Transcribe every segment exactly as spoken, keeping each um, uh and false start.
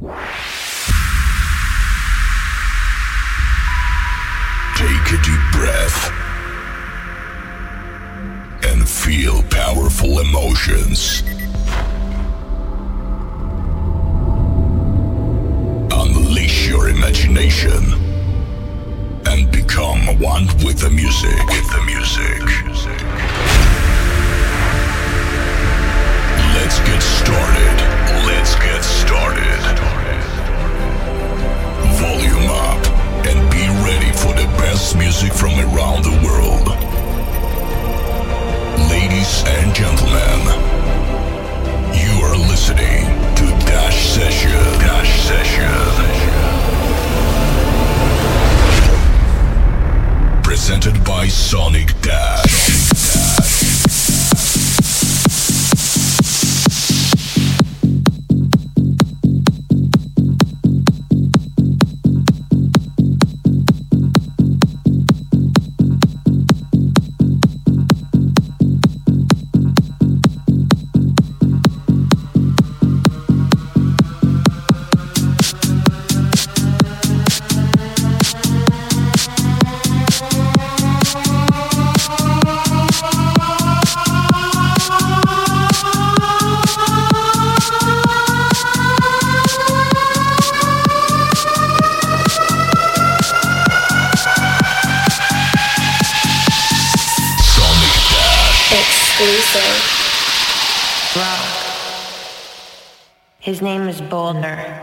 Take a deep breath and feel powerful emotions. Unleash your imagination and become one with the music. With the music. Let's get started. Let's get started. Volume up and be ready for the best music from around the world. Ladies and gentlemen, you are listening to Dash Session. Dash Session. Presented by Sonic Dash. His name is Boulder.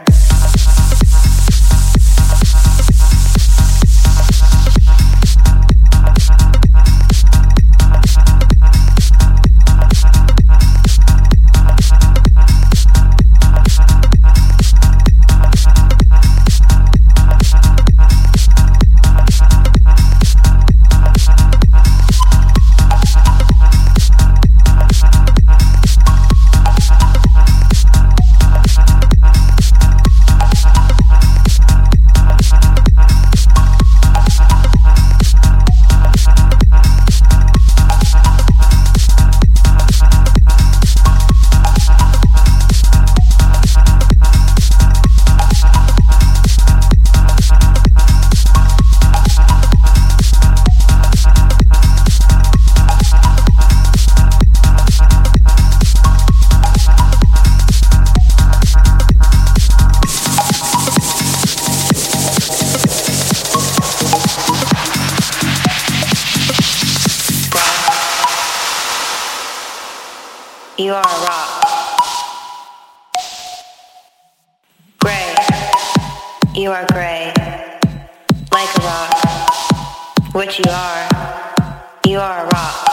You are a rock. Gray. You are gray. Like a rock. What you are. You are a rock.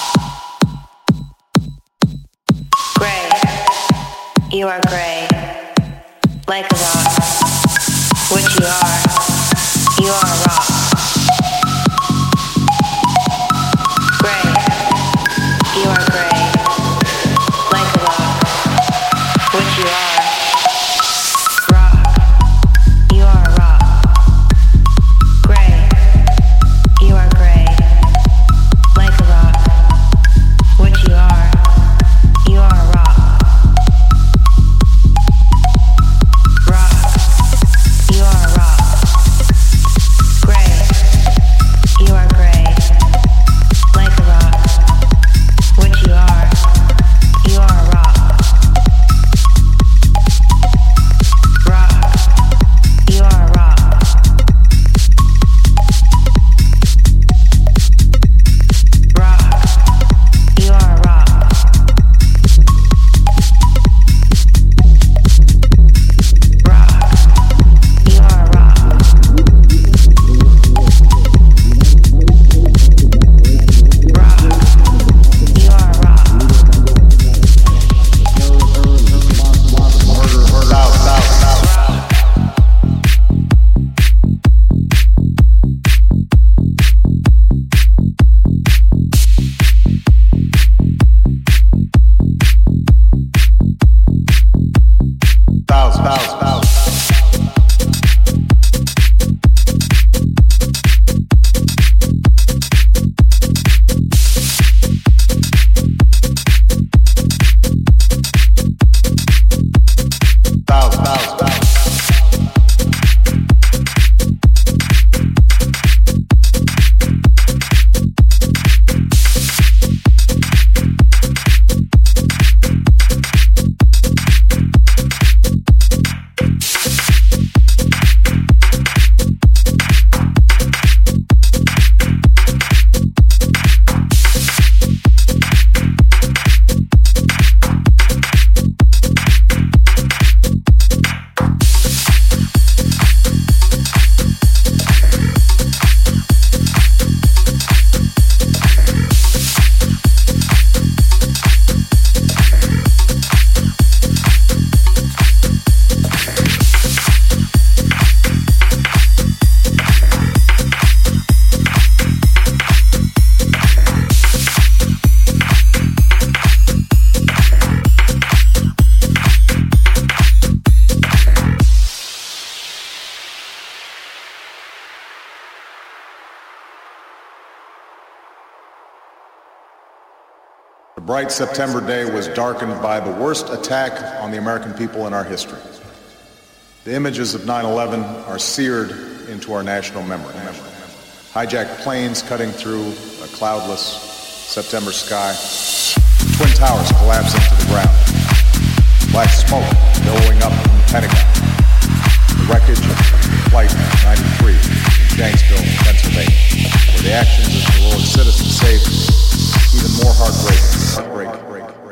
Gray. You are gray. Like a rock. What you are. You are a rock. Gray. You are gray. What you are, rock, you are a rock, gray, you are gray, like a rock, what you are, you are a rock, rock, you are a rock, gray, you are gray, like a rock, what you are, you are a rock. Bounce, bounce, bounce. bright September day was darkened by the worst attack on the American people in our history. The images of nine eleven are seared into our national memory. Hijacked planes cutting through a cloudless September sky. Twin towers collapsing to the ground. Black smoke billowing up from the Pentagon. The wreckage of Flight ninety-three in Shanksville, Pennsylvania, where the actions of heroic citizens saved even more heartbreaking. Heartbreaking.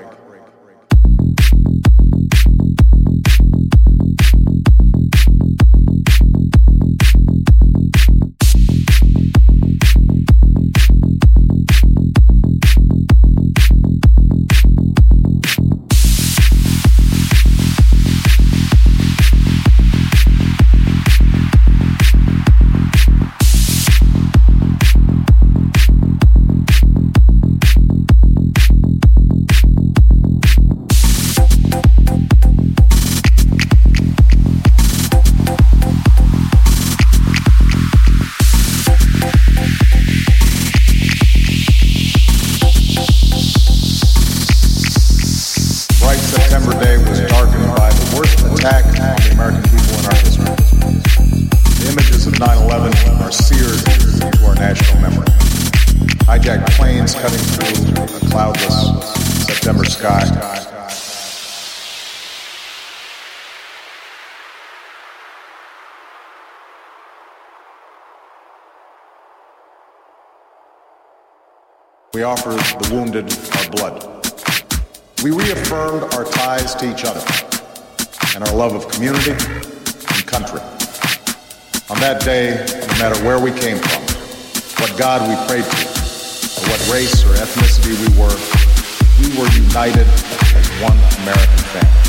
We offered the wounded our blood. We reaffirmed our ties to each other and our love of community and country. On that day, no matter where we came from, what God we prayed to, or what race or ethnicity we were, we were united as one American family.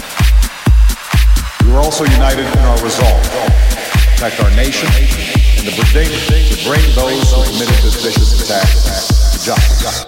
We were also united in our resolve to protect our nation and to bring, to bring those who committed this vicious attack to justice.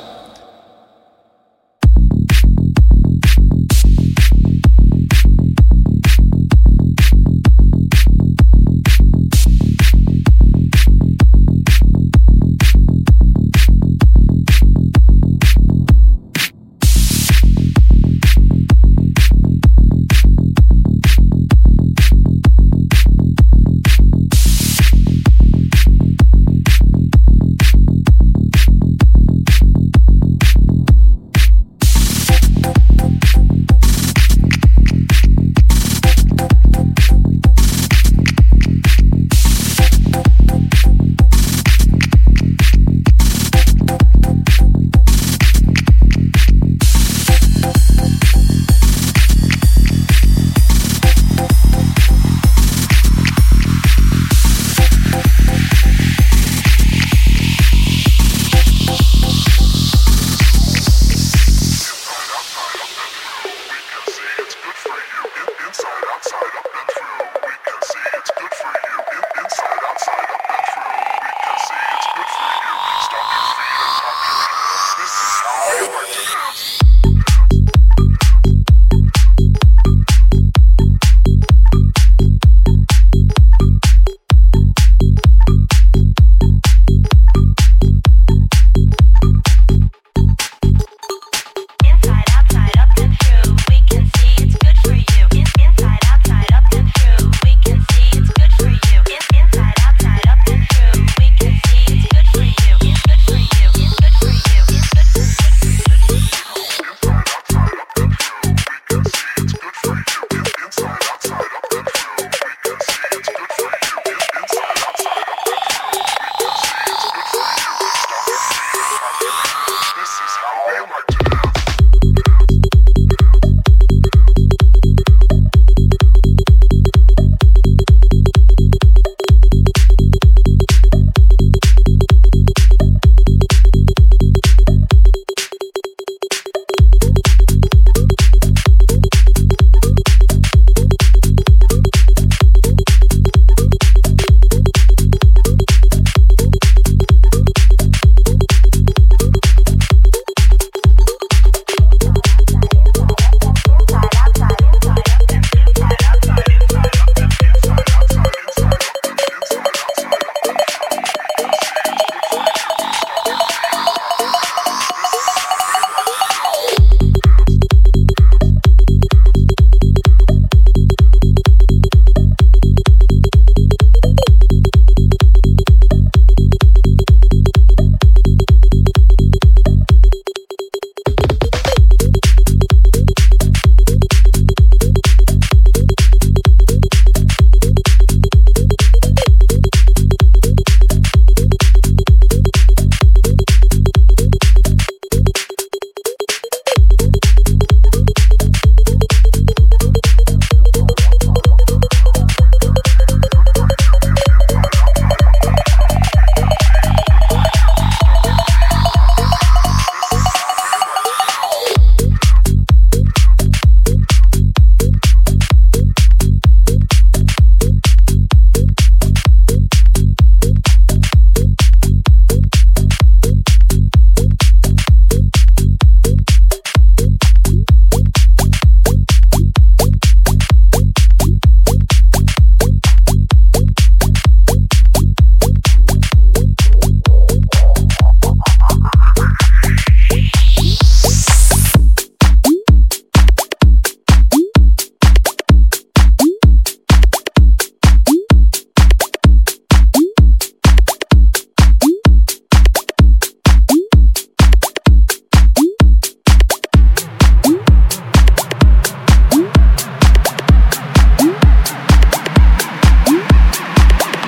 Inside, outside, up and through. We can see it's good for you. Inside, outside, up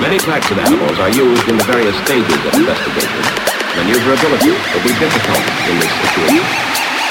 Many types of animals are used in the various stages of investigation. Maneuverability will be difficult in this situation.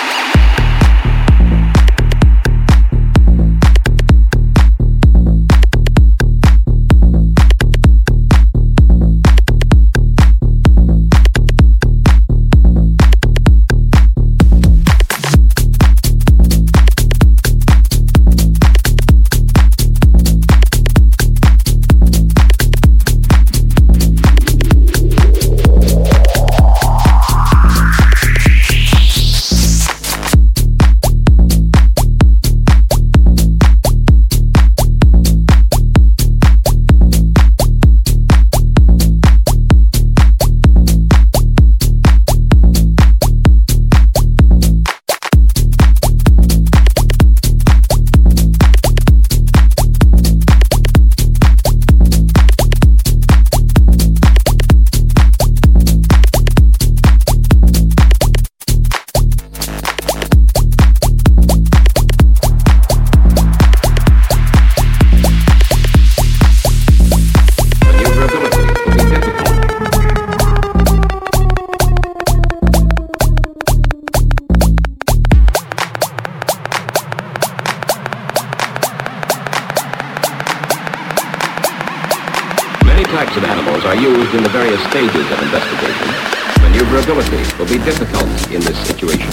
Types of animals are used in the various stages of investigation. Maneuverability will be difficult in this situation.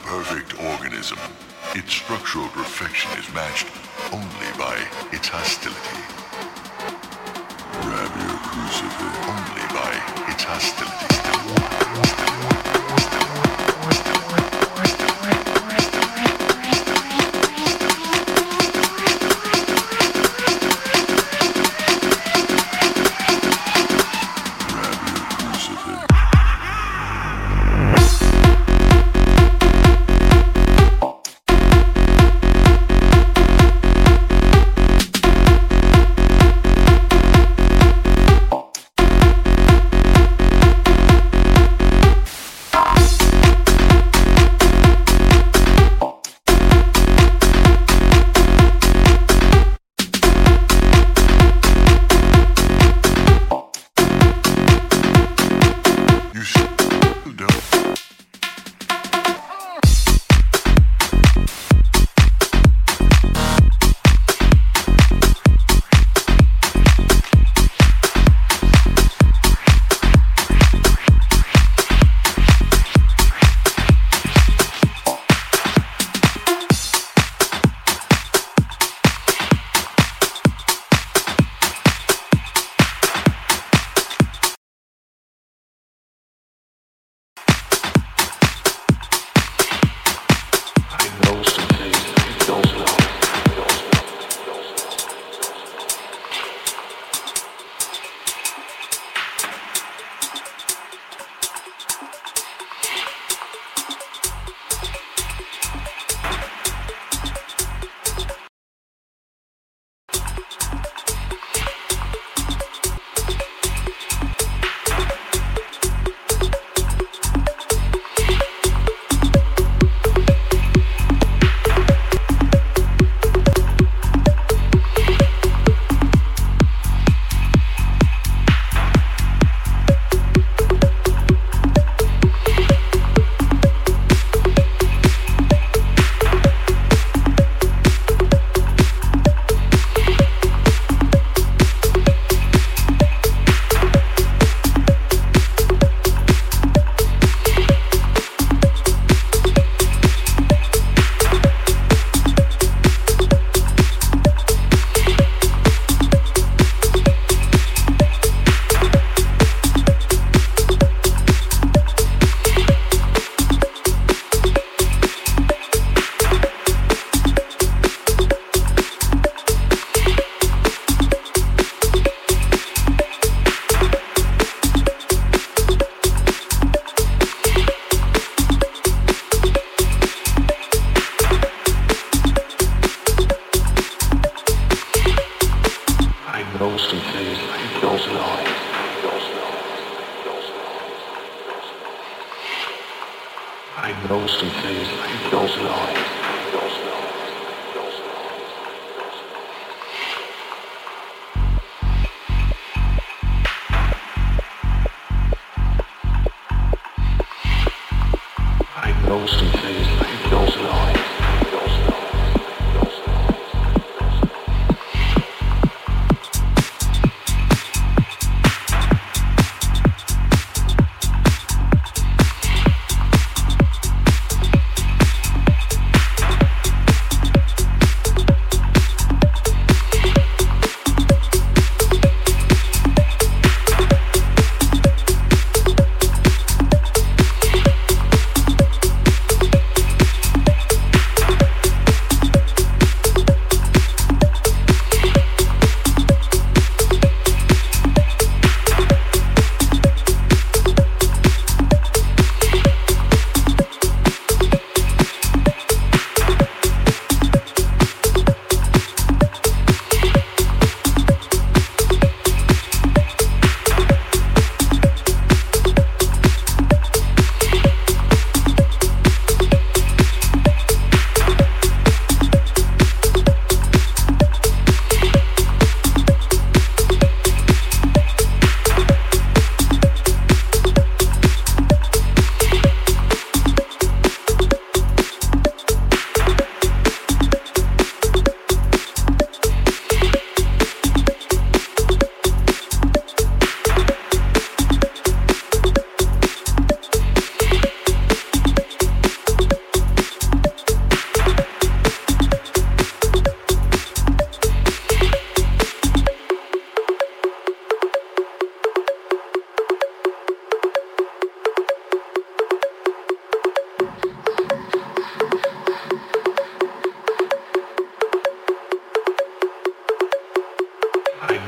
perfect organism. Its structural perfection is matched only by its hostility. Grab your crucifix only by its hostility.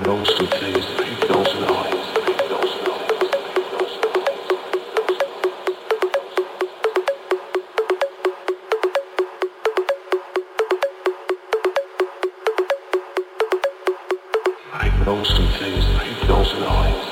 know some things that you don't know. I know some things that you don't know.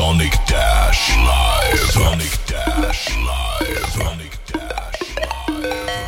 Sonic Dash Live. Sonic Dash Live. Sonic Dash Live.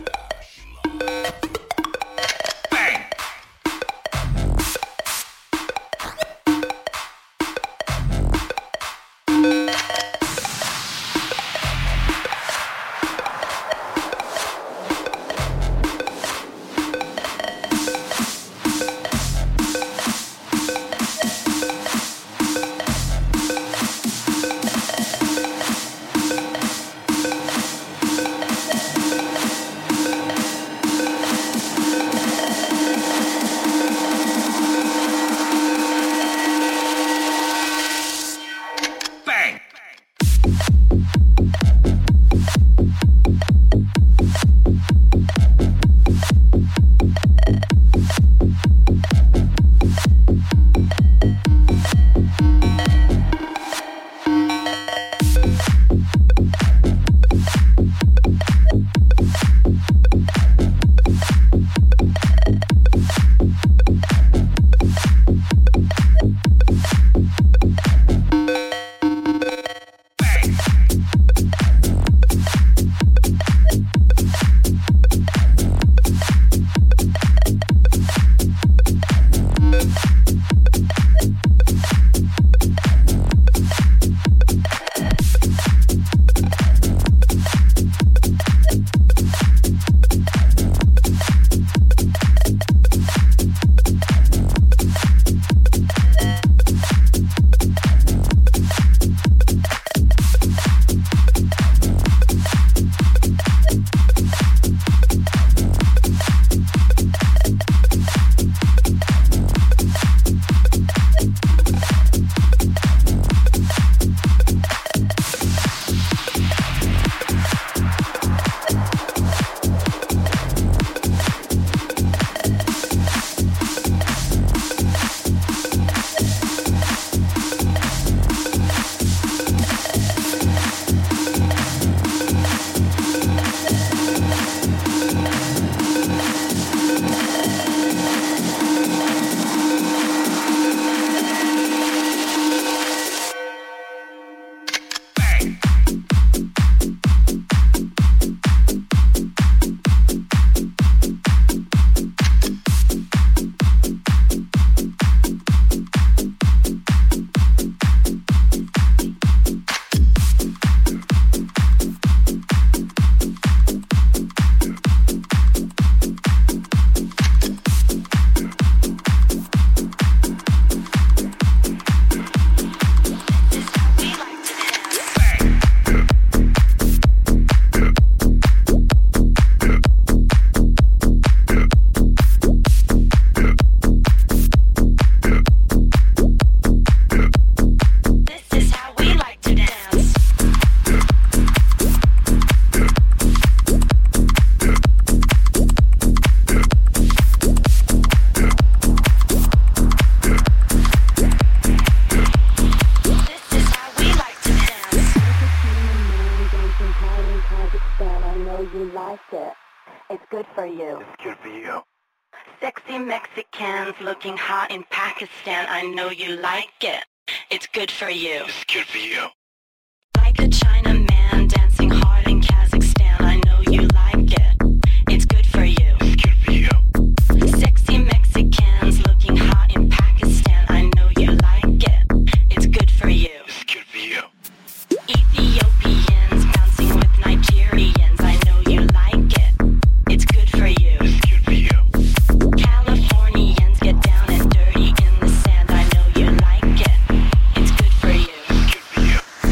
Looking hot in Pakistan, I know you like it. It's good for you. It's good for you. Like a Chinaman dancing hard in Kazakhstan, I know you like it. It's good for you. It's good for you. Sexy Mexicans looking hot in Pakistan, I know you like it. It's good for you. It's good for you. Ethiopians bouncing with Nigerians, I know you like it. It's good for you. It's good for you. Californians get down and dirty in the sand, I know you like it. It's good for you. It's good for you.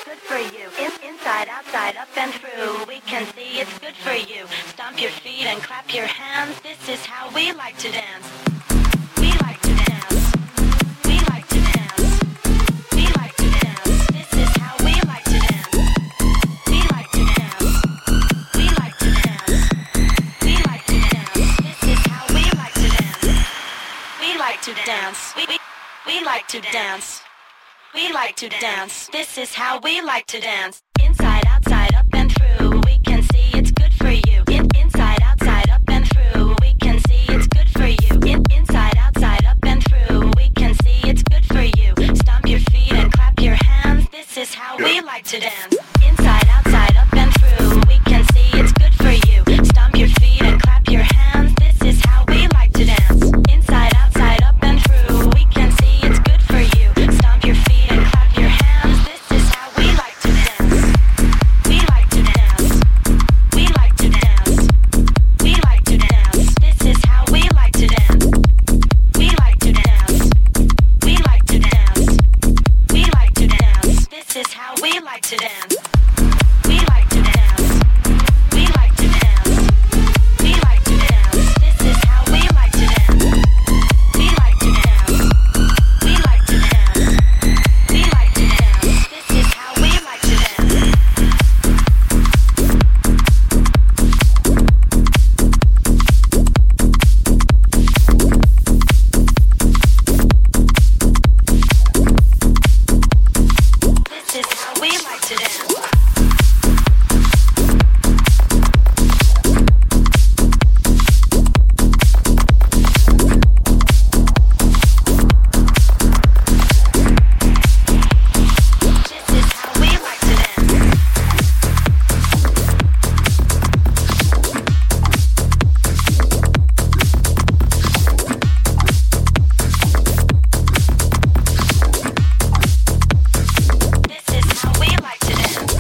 good for you. In, inside, outside, up and through. We can see it's good for you. Stomp your feet and clap your hands. This is how we like to dance. We like to dance. We like to dance. We like to dance. This is how we like to dance. We like to dance. We like to dance. We like to dance. This is how we like to dance. We like to dance. We, we, we like to dance. We like to dance. This is how we like to dance. Inside, outside, up and through. We can see it's good for you. In, inside, outside, up and through. We can see it's good for you. In, inside, outside, up and through. We can see it's good for you. Stomp your feet and clap your hands. This is how we like to dance. Inside, outside, up and through. We can see it's good for you. Stomp your feet and clap your hands. This is how we like to dance. Inside, outside, up and through. We can see it's good for you. Stomp your feet and clap your hands. This is how we like to dance. We like to dance. We like to dance. We like to dance. This is how we like to dance. We like to dance. We like to dance. We like to dance. This is how we like to dance. We like to dance. We like to dance. We like to dance. This is how we like to dance. We like to dance. We like to dance. We like to dance. This is how we like to dance. This is how we like to dance. This is how we like to dance. This is how we like to dance.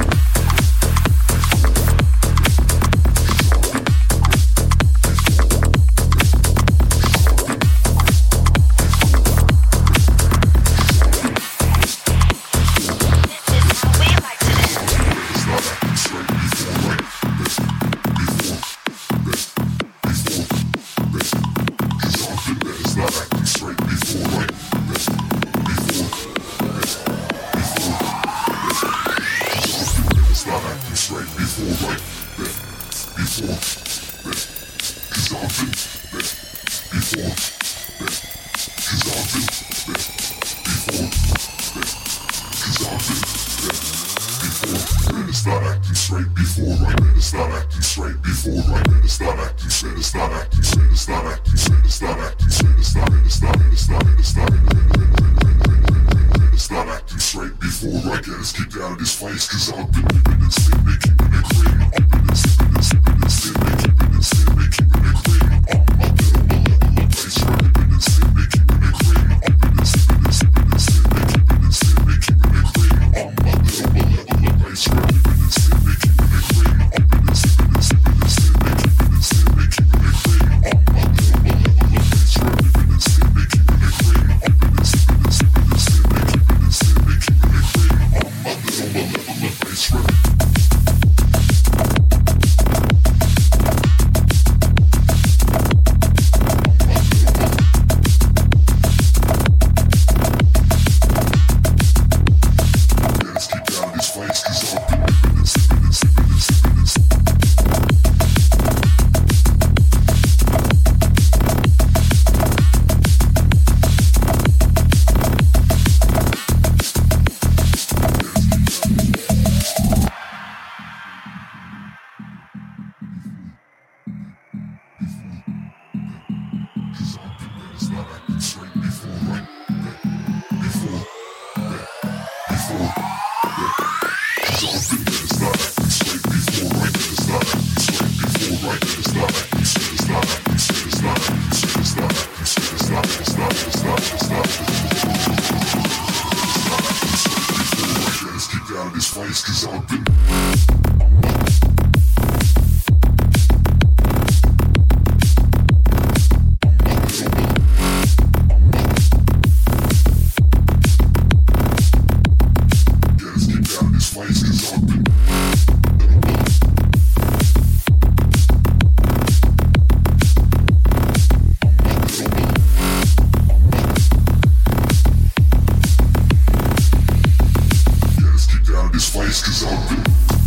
This is how we like to dance. Start acting straight before right. Better start acting straight before right. Better start acting. Better start acting. Better start acting. Better start acting. Better start. Better start. Better start. Better start. Better start acting straight before right. Get us kicked out of this place 'cause I've been living in sin. They keeping it clean. I've been in sipping and sipping in sin. They keeping it sin. They keeping it clean. I'm up there on my level of place. Right. Living in sin. They keeping it clean. I've been in sipping and sipping in sin. They keeping it sin. They keeping it clean. I'm up there on my level of place. Right. Living in sin. They keeping it clean. I've been in sipping and sipping in sin. They keeping it sin. They keeping it clean. I'm up there on my level of place. Right. Living in sin. They keeping it clean. I've been in sipping and sipping in sin. They keeping it sin. They keeping it clean. I'm up there on my level of place. Right. Fight. this place cause I've been